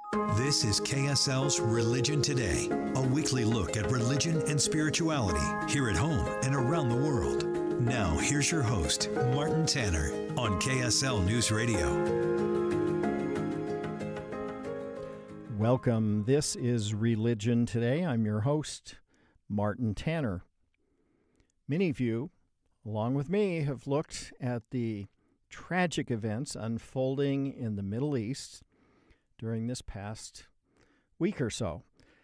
This is KSL's Religion Today, a weekly look at religion and spirituality here at home and around the world. Now, here's your host, Martin Tanner, on KSL News Radio. Welcome. This is Religion Today. I'm your host, Martin Tanner. Many of you, along with me, have looked at the tragic events unfolding in the Middle East during this past week or so.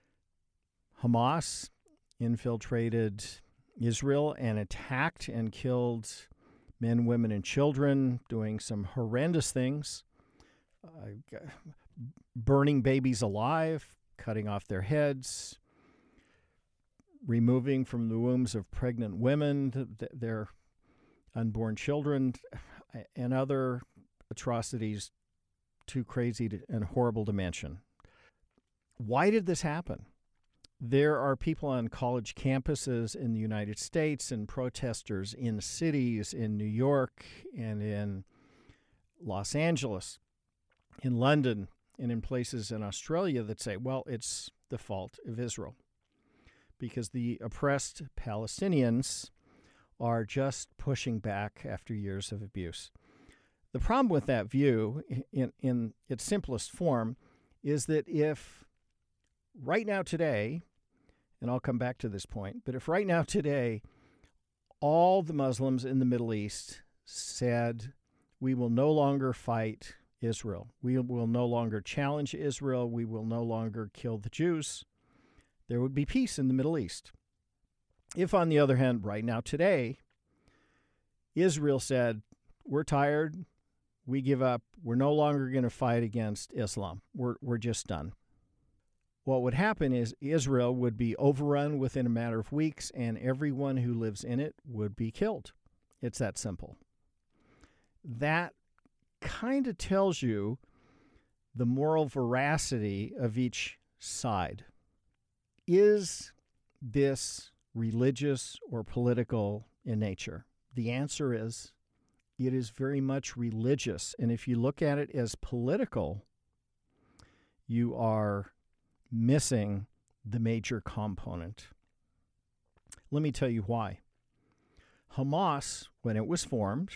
Hamas infiltrated Israel and attacked and killed men, women, and children, doing some horrendous things, burning babies alive, cutting off their heads, removing from the wombs of pregnant women their unborn children, and other atrocities too crazy and horrible to mention. Why did this happen? There are people on college campuses in the United States and protesters in cities in New York and in Los Angeles, in London, and in places in Australia that say, well, it's the fault of Israel because the oppressed Palestinians are just pushing back after years of abuse. The problem with that view, in its simplest form, is that if right now today, and I'll come back to this point, but if right now today all the Muslims in the Middle East said, we will no longer fight Israel, we will no longer challenge Israel, we will no longer kill the Jews, there would be peace in the Middle East. If, on the other hand, right now today, Israel said, we're tired, we give up, we're no longer going to fight against Islam, we're just done. What would happen is Israel would be overrun within a matter of weeks and everyone who lives in it would be killed. It's that simple. That kind of tells you the moral veracity of each side. Is this religious or political in nature? The answer is it is very much religious. And if you look at it as political, you are missing the major component. Let me tell you why. Hamas, when it was formed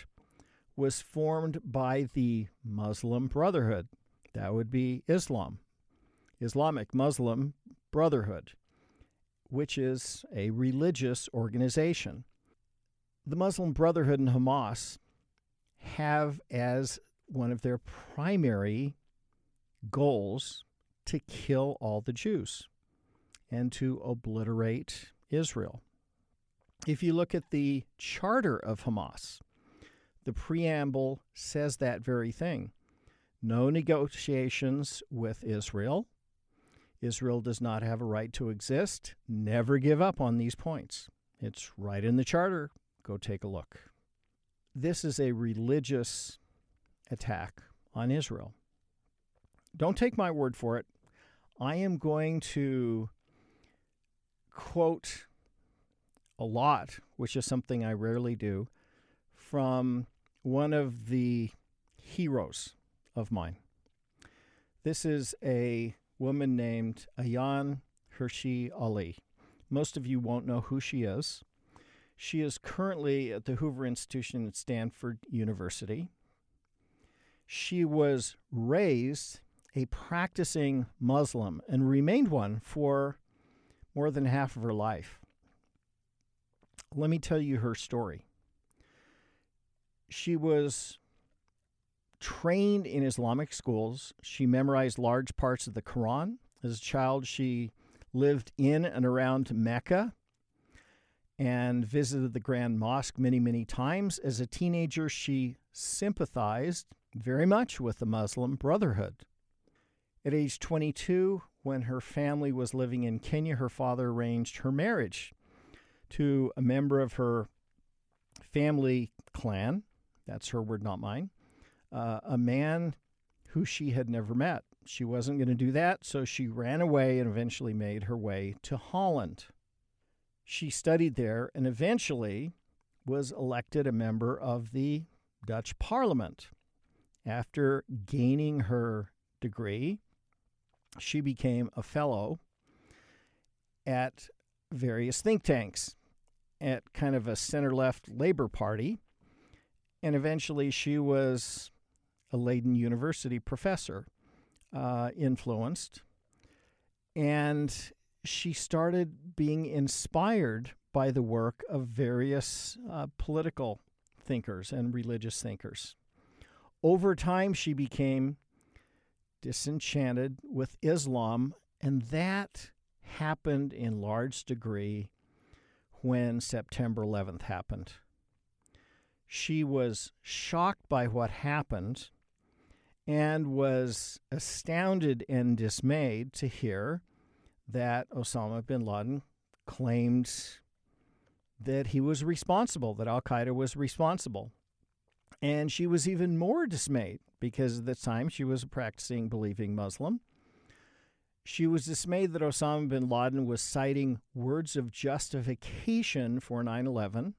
by the Muslim Brotherhood. That would be Islam, Islamic Muslim Brotherhood, which is a religious organization. The Muslim Brotherhood and Hamas have as one of their primary goals to kill all the Jews and to obliterate Israel. If you look at the charter of Hamas, the preamble says that very thing. No negotiations with Israel. Israel does not have a right to exist. Never give up on these points. It's right in the charter. Go take a look. This is a religious attack on Israel. Don't take my word for it. I am going to quote a lot, which is something I rarely do, from one of the heroes of mine. This is a woman named Ayaan Hirsi Ali. Most of you won't know who she is. She is currently at the Hoover Institution at Stanford University. She was raised a practicing Muslim and remained one for more than half of her life. Let me tell you her story. She was trained in Islamic schools. She memorized large parts of the Quran. As a child, she lived in and around Mecca and visited the Grand Mosque many, many times. As a teenager, she sympathized very much with the Muslim Brotherhood. At age 22, when her family was living in Kenya, her father arranged her marriage to a member of her family clan. That's her word, not mine. A man who she had never met. She wasn't going to do that, so she ran away and eventually made her way to Holland. She studied there and eventually was elected a member of the Dutch Parliament. After gaining her degree, she became a fellow at various think tanks, at kind of a center-left Labor Party, and eventually she was a Leiden University professor, influenced, and she started being inspired by the work of various political thinkers and religious thinkers. Over time, she became disenchanted with Islam, and that happened in large degree when September 11th happened. She was shocked by what happened and was astounded and dismayed to hear that Osama bin Laden claimed that he was responsible, that al-Qaeda was responsible. And she was even more dismayed because at the time she was a practicing, believing Muslim. She was dismayed that Osama bin Laden was citing words of justification for 9/11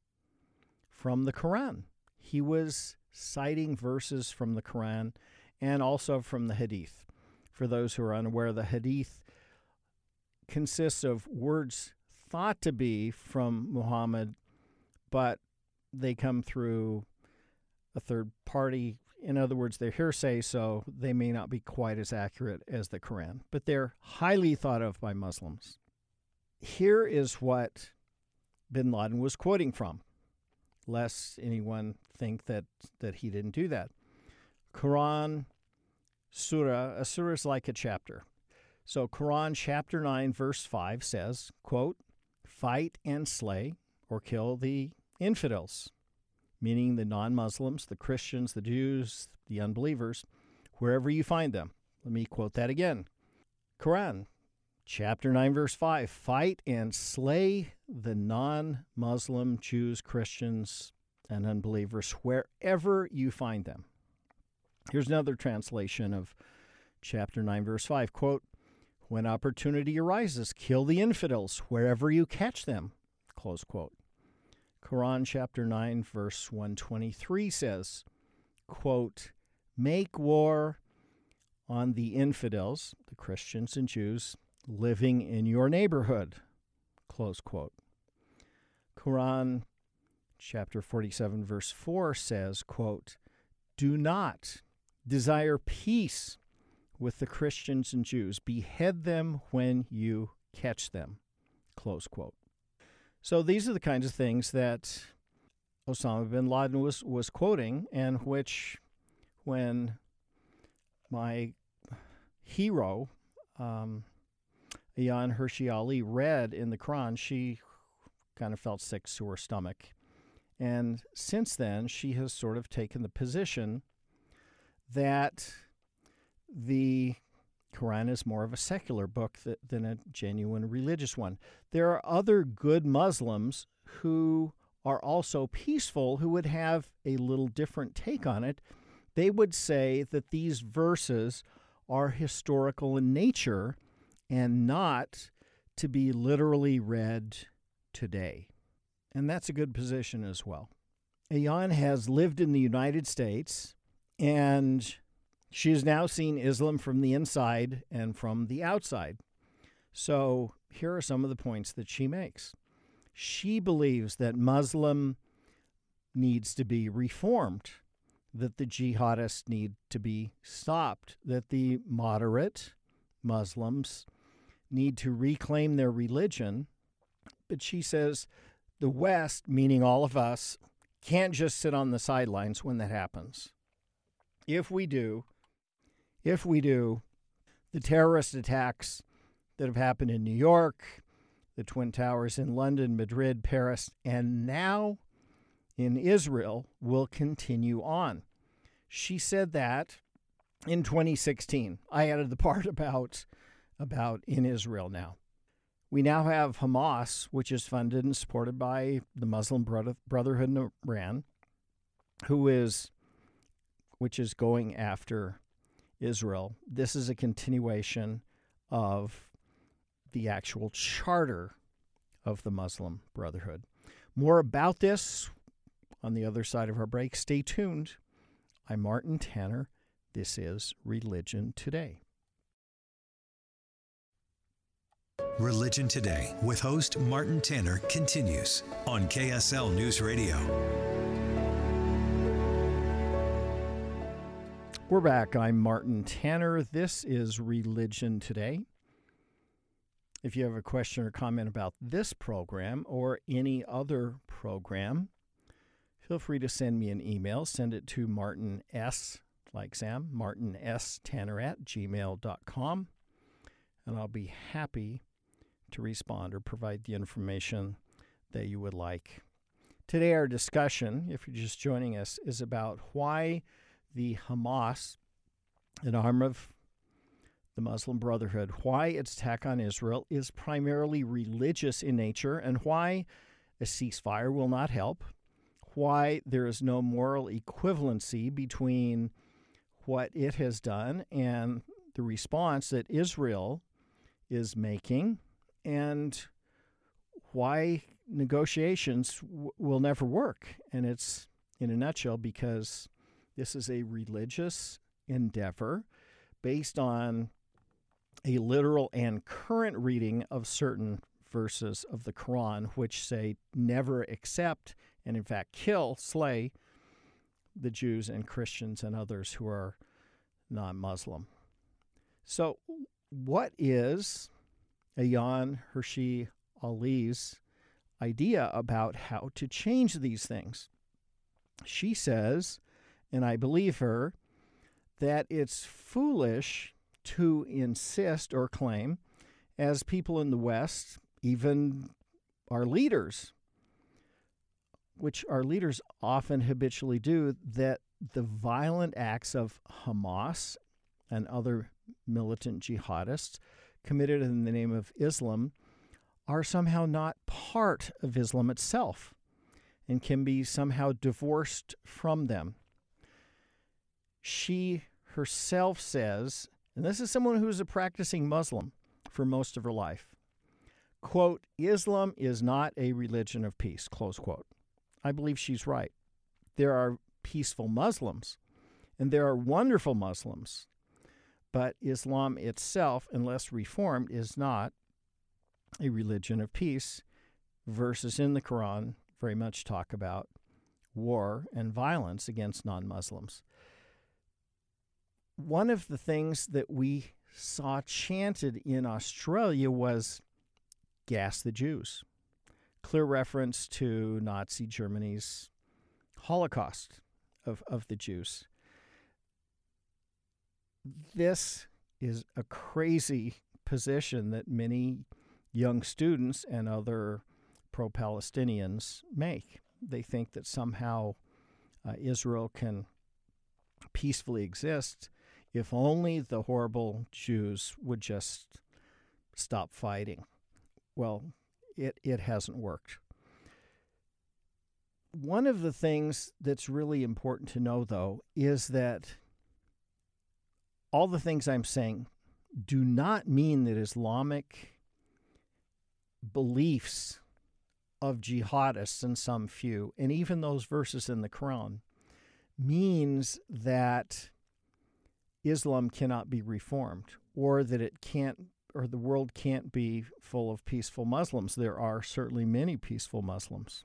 from the Quran. He was citing verses from the Quran and also from the Hadith. For those who are unaware, the Hadith consists of words thought to be from Muhammad, but they come through a third party. In other words, they're hearsay, so they may not be quite as accurate as the Quran, but they're highly thought of by Muslims. Here is what bin Laden was quoting from, lest anyone think that he didn't do that. Quran, surah, a surah is like a chapter. So Quran chapter 9, verse 5 says, quote, "Fight and slay or kill the infidels," meaning the non-Muslims, the Christians, the Jews, the unbelievers, wherever you find them. Let me quote that again. Quran, chapter 9, verse 5, "Fight and slay the non-Muslim Jews, Christians, and unbelievers wherever you find them." Here's another translation of chapter 9, verse 5, quote, "When opportunity arises, kill the infidels wherever you catch them," close quote. Quran chapter 9, verse 123 says, quote, "Make war on the infidels," the Christians and Jews, "living in your neighborhood," close quote. Quran chapter 47, verse 4 says, quote, "Do not desire peace with the Christians and Jews. Behead them when you catch them," close quote. So these are the kinds of things that Osama bin Laden was quoting, and which, when my hero, Ayaan Hirsi Ali, read in the Quran, she kind of felt sick to her stomach. And since then, she has sort of taken the position that the Quran is more of a secular book than a genuine religious one. There are other good Muslims who are also peaceful who would have a little different take on it. They would say that these verses are historical in nature and not to be literally read today. And that's a good position as well. Ayaan has lived in the United States, and she has now seen Islam from the inside and from the outside. So here are some of the points that she makes. She believes that Muslim needs to be reformed, that the jihadists need to be stopped, that the moderate Muslims need to reclaim their religion. But she says the West, meaning all of us, can't just sit on the sidelines when that happens. If we do, the terrorist attacks that have happened in New York, the Twin Towers in London, Madrid, Paris, and now in Israel will continue on. She said that in 2016. I added the part about in Israel now. We now have Hamas, which is funded and supported by the Muslim Brotherhood in Iran, which is going after Israel. This is a continuation of the actual charter of the Muslim Brotherhood. More about this on the other side of our break. Stay tuned. I'm Martin Tanner. This is Religion Today. Religion Today with host Martin Tanner continues on KSL News Radio. We're back. I'm Martin Tanner. This is Religion Today. If you have a question or comment about this program or any other program, feel free to send me an email. Send it to Martin S., like Sam, martinstanner@gmail.com, and I'll be happy to respond or provide the information that you would like. Today our discussion, if you're just joining us, is about why the Hamas, an arm of the Muslim Brotherhood, why its attack on Israel is primarily religious in nature, and why a ceasefire will not help, why there is no moral equivalency between what it has done and the response that Israel is making, and why negotiations will never work. And it's, in a nutshell, because this is a religious endeavor based on a literal and current reading of certain verses of the Quran, which say never accept and, in fact, kill, slay the Jews and Christians and others who are non-Muslim. So what is Ayaan Hirsi Ali's idea about how to change these things? She says, and I believe her, that it's foolish to insist or claim, as people in the West, even our leaders, which our leaders often habitually do, that the violent acts of Hamas and other militant jihadists committed in the name of Islam are somehow not part of Islam itself and can be somehow divorced from them. She herself says, and this is someone who's a practicing Muslim for most of her life, quote, "Islam is not a religion of peace," close quote. I believe she's right. There are peaceful Muslims, and there are wonderful Muslims, but Islam itself, unless reformed, is not a religion of peace. Verses in the Quran very much talk about war and violence against non-Muslims. One of the things that we saw chanted in Australia was "Gas the Jews," clear reference to Nazi Germany's Holocaust of the Jews. This is a crazy position that many young students and other pro-Palestinians make. They think that somehow Israel can peacefully exist if only the horrible Jews would just stop fighting. Well, it hasn't worked. One of the things that's really important to know, though, is that all the things I'm saying do not mean that Islamic beliefs of jihadists and some few, and even those verses in the Quran, means that Islam cannot be reformed, or that it can't, or the world can't be full of peaceful Muslims. There are certainly many peaceful Muslims.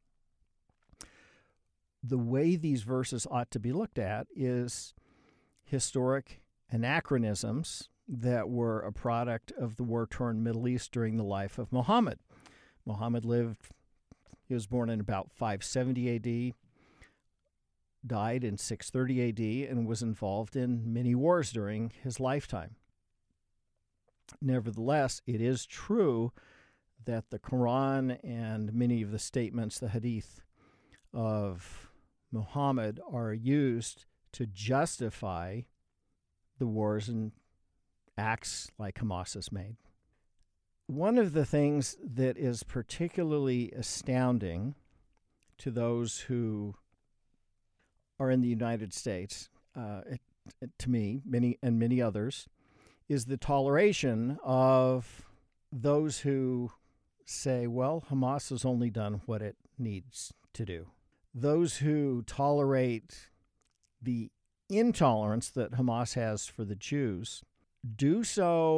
The way these verses ought to be looked at is historic anachronisms that were a product of the war-torn Middle East during the life of Muhammad. Muhammad he was born in about 570 A.D., died in 630 A.D., and was involved in many wars during his lifetime. Nevertheless, it is true that the Quran and many of the statements, the hadith of Muhammad, are used to justify the wars and acts like Hamas has made. One of the things that is particularly astounding to those who are in the United States, to me, many others, is the toleration of those who say, well, Hamas has only done what it needs to do. Those who tolerate the intolerance that Hamas has for the Jews do so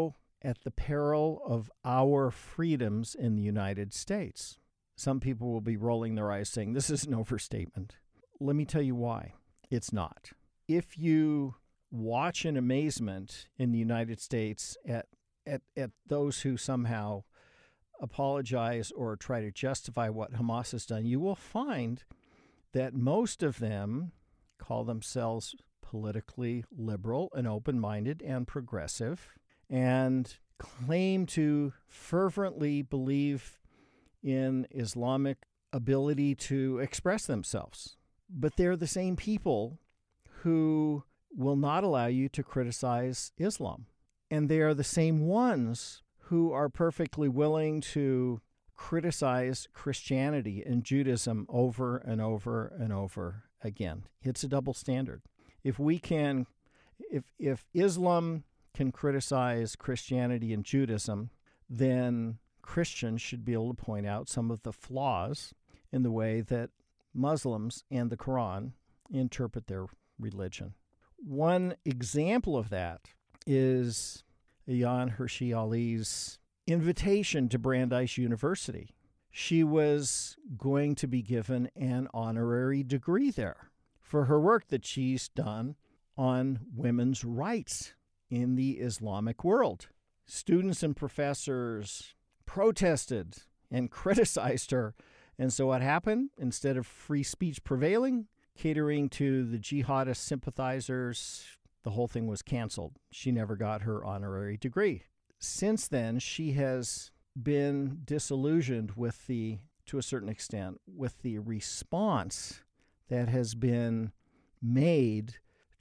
at the peril of our freedoms in the United States. Some people will be rolling their eyes saying, this is an overstatement. Let me tell you why it's not. If you watch in amazement in the United States at those who somehow apologize or try to justify what Hamas has done, you will find that most of them call themselves politically liberal and open-minded and progressive and claim to fervently believe in Islamic ability to express themselves. But they're the same people who will not allow you to criticize Islam. And they are the same ones who are perfectly willing to criticize Christianity and Judaism over and over and over again. It's a double standard. If Islam can criticize Christianity and Judaism, then Christians should be able to point out some of the flaws in the way that Muslims and the Quran interpret their religion. One example of that is Ayaan Hirsi Ali's invitation to Brandeis University. She was going to be given an honorary degree there for her work that she's done on women's rights in the Islamic world. Students and professors protested and criticized her. And so what happened? Instead of free speech prevailing, catering to the jihadist sympathizers, the whole thing was canceled. She never got her honorary degree. Since then, she has been disillusioned to a certain extent, with the response that has been made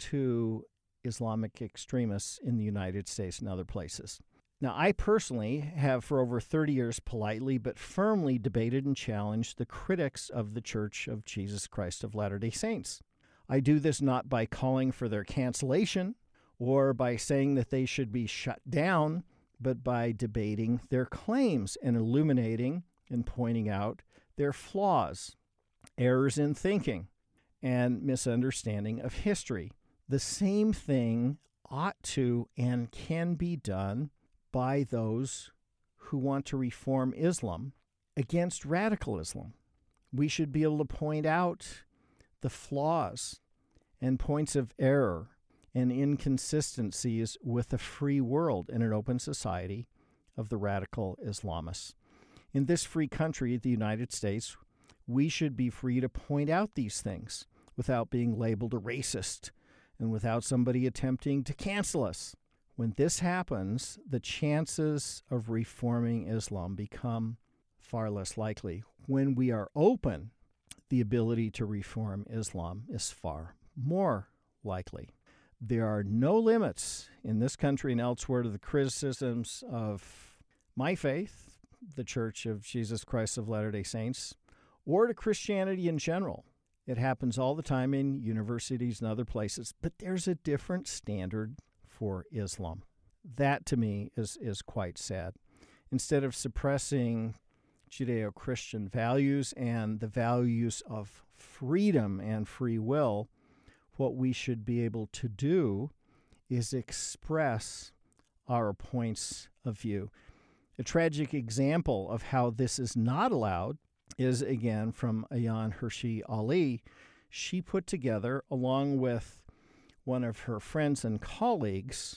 to Islamic extremists in the United States and other places. Now, I personally have for over 30 years politely but firmly debated and challenged the critics of the Church of Jesus Christ of Latter-day Saints. I do this not by calling for their cancellation or by saying that they should be shut down, but by debating their claims and illuminating and pointing out their flaws, errors in thinking, and misunderstanding of history. The same thing ought to and can be done by those who want to reform Islam against radical Islam. We should be able to point out the flaws and points of error and inconsistencies with a free world in an open society of the radical Islamists. In this free country, the United States, we should be free to point out these things without being labeled a racist and without somebody attempting to cancel us. When this happens, the chances of reforming Islam become far less likely. When we are open, the ability to reform Islam is far more likely. There are no limits in this country and elsewhere to the criticisms of my faith, the Church of Jesus Christ of Latter-day Saints, or to Christianity in general. It happens all the time in universities and other places, but there's a different standard for Islam. That, to me, is quite sad. Instead of suppressing Judeo-Christian values and the values of freedom and free will, what we should be able to do is express our points of view. A tragic example of how this is not allowed is, again, from Ayaan Hirsi Ali. She put together, along with one of her friends and colleagues,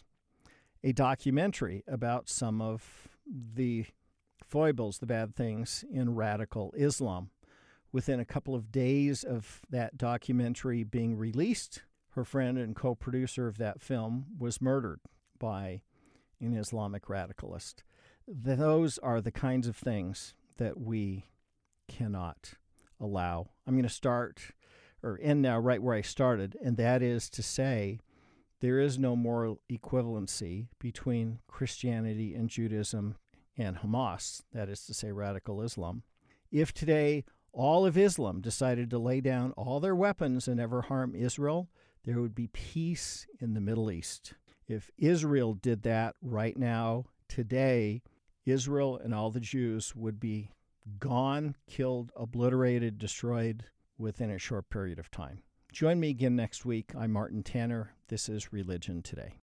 a documentary about some of the foibles, the bad things in radical Islam. Within a couple of days of that documentary being released, her friend and co-producer of that film was murdered by an Islamic radicalist. Those are the kinds of things that we cannot allow. I'm going to end now right where I started, and that is to say there is no moral equivalency between Christianity and Judaism and Hamas, that is to say radical Islam. If today all of Islam decided to lay down all their weapons and never harm Israel, there would be peace in the Middle East. If Israel did that right now, today, Israel and all the Jews would be gone, killed, obliterated, destroyed within a short period of time. Join me again next week. I'm Martin Tanner. This is Religion Today.